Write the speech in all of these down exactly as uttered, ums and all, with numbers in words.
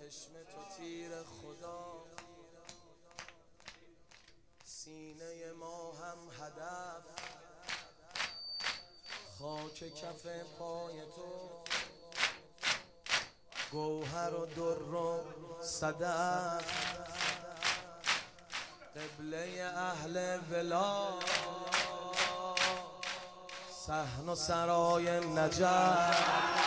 چشم تو تیر خدا، سینه ما هم هدف، خاک کف پای تو، گوهر و در و صدف، قبله اهل ولا، صحن و سرای نجف.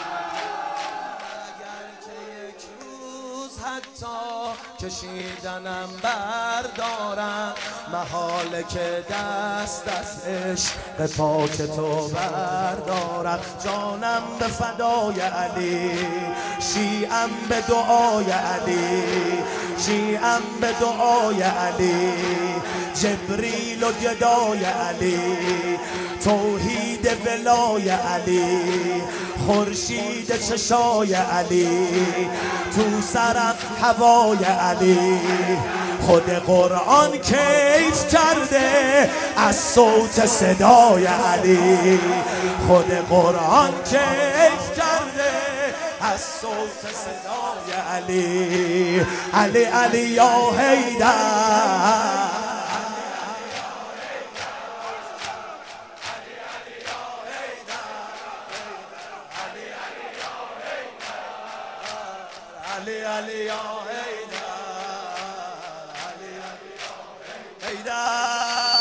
حتی کشیدنم بردارم، محاله که دست از عشق پاک تو بردارم. جانم به فدای علی، شیعم به دعای علی، شیعم به دعای علی، جبریل و گدای علی، توحید ولای علی، خورشید چشای علی، تو سرم هوای علی. خود قرآن کیف کرده از صوت صدای علی، خود قرآن کیف کرده از صوت صدای علی. علی علی یا حیدر، علی علی یا حیدر، علی علی یا حیدر.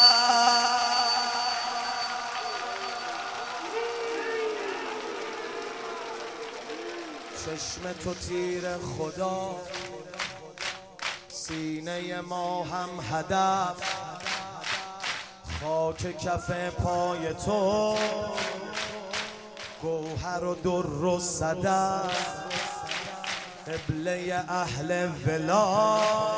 چشم تو تیر خدا، سینه ما هم هدف، خاک کف پای تو، گوهر و در و صدف، قبله اهل ولا،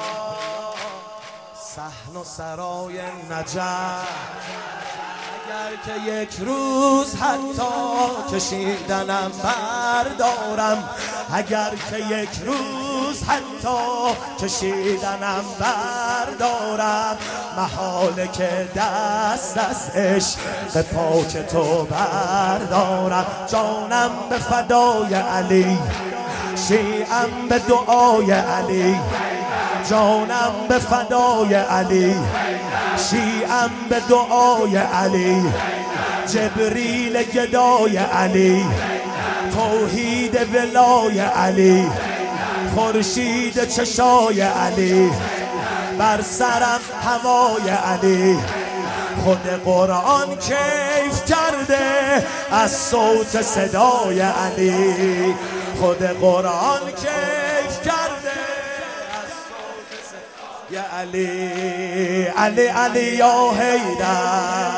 صحن و سرای نجف. اگر که یک روز حتی کشیدنم بردارم، اگر که یک روز حتی کشیدنم بردارم، محاله که دست از عشق پاک تو بردارم. جانم به فدای علی، شیعم به دعای علی، جانم به فدای علی، شیعم به دعای علی، جبریل گدای علی، توحید ولای علی، خورشید چشای علی، بر سرم هوای علی. خود قرآن کیف کرده از صوت صدای علی، خود قرآن کیف کرده از صوت صدای علی. علی علی یا حیدر،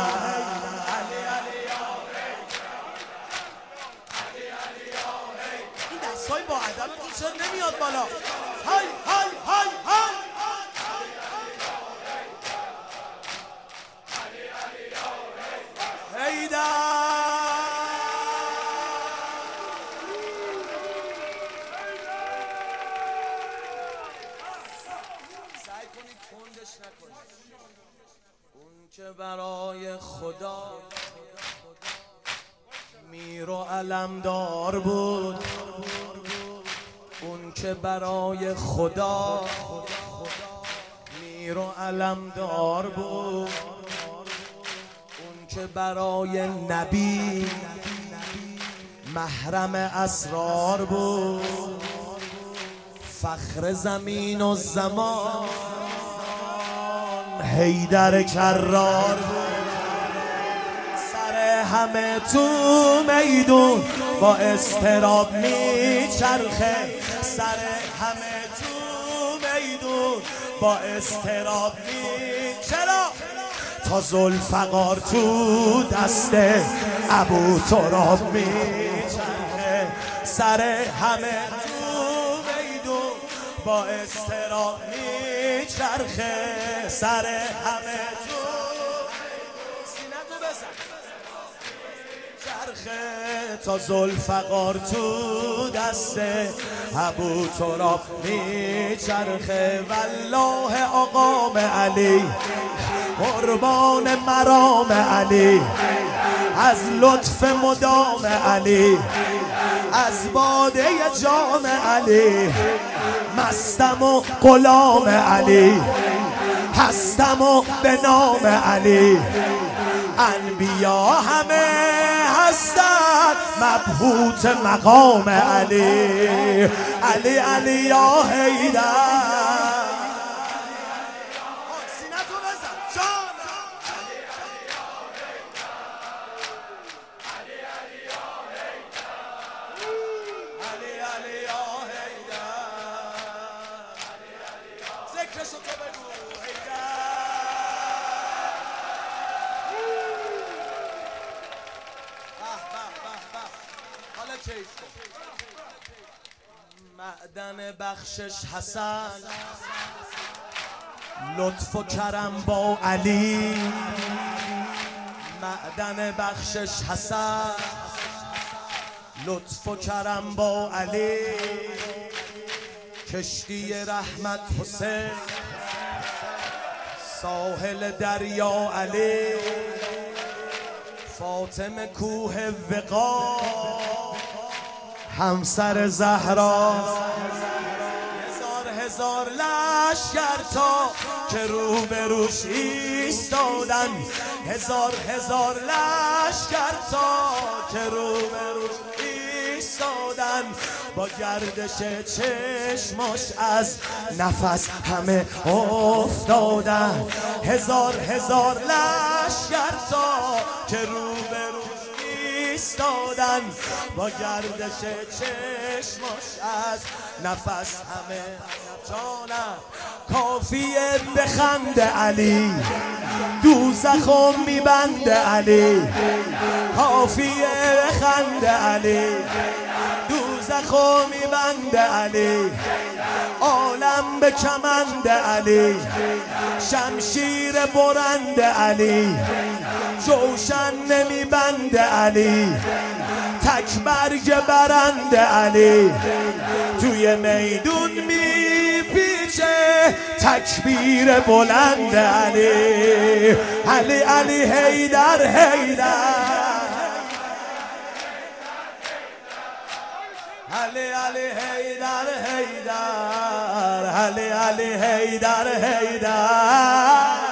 این دستای با ادبتون چرا نمیاد بالا؟ های های های های حیدر. سعی کنید تندش نکنید. اون که برای خدا میر و علمدار بود، اون که برای خدا میر و علمدار بود، اون که برای نبی محرم اسرار بود، فخر زمین و زمان حیدر کرار بود. سر همه تو میدون با اضطراب میچرخه، سر همه تو میدون با اضطراب می چرا؟ تا ذوالفقار تو دست ابو تراب میچرخه، سر همه تو میدون با اضطراب میچرخه، سر همه تو سینه تو بزن چرخه، تا ذوالفقار تو دست ابو تراب میچرخه. والله آقام علی قربان مرام علی، از لطف مدام علی، از باده جام علی، مستم و غلام علی، هستم و به نام علی. انبیا همه هستند مبهوت مقام علی. علی علی یا حیدر. ذکرشو تو بگو حیدر. حالا کیف کن. معدن بخشش حسن، لطف و کرم با علی. معدن بخشش حسن، لطف و کرم با علی. کشتی رحمت حسین، ساحل دریا علی. فاطمه کوه وقا، همسر زهرا. هزار هزار لشکر تا که رو به روش ایستادن. هزار هزار لشکر تا که رو به روش ایستادن. با گردش چشماش از نفس همه افتادن. هزار هزار لشکر تا که رو به روش ایستادن. با گردش چشماش از نفس همه جانم. کافیه بخند علی، دوزخو میبنده علی. کافیه بخند علی، دوزخو میبنده علی. عالم به کمند علی، شمشیر برند علی. جوشن نمیبنده علی، تک برگ برند علی. توی میدون میپیچه تکبیر بلند علی. علی علی حیدر حیدر. علی علی حیدر حیدر. علی علی حیدر حیدر.